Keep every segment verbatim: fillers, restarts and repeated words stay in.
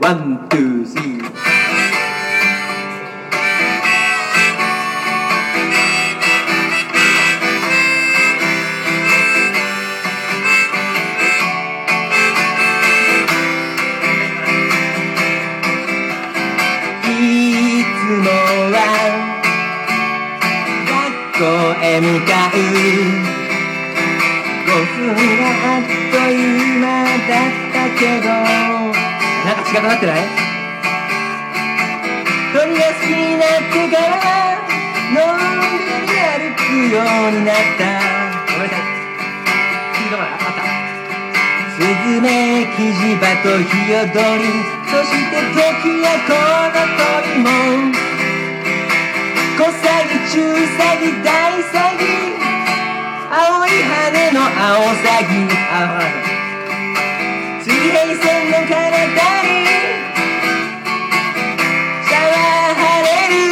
ワン、ツー、スリー。いつもは学校へ向かうごふんがあっという間だったけど、なんか違くなってない？鳥が好きになってからのんびり歩くようになった。ごめんなさい、聞いたからあった。スズメ、キジバト、ヒヨドリ、そして時やコウノトリも、小サギ、中サギ、大サギ、青い羽のアオサギ、あ、水平線の彼方にシャワー晴れる。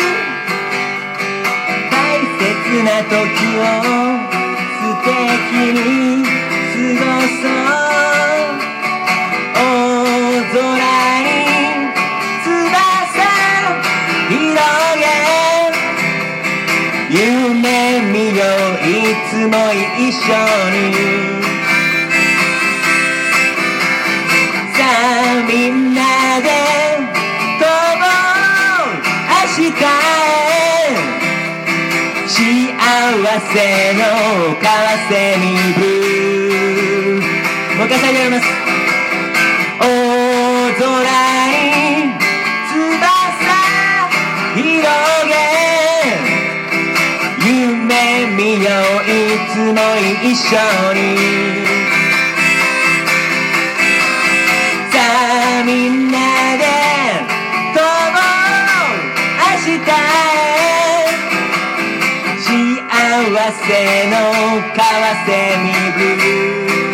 大切な時を素敵に過ごそう。大空に翼広げ、夢見よう、いつも一緒に。さあみんなで飛ぼう、明日へ。幸せのカワセミブルー。もう一回最後やります。大空に翼広げ、夢見よう、いつも一緒に。さあみんなで飛ぼう、明日へ。幸せのカワセミブルー。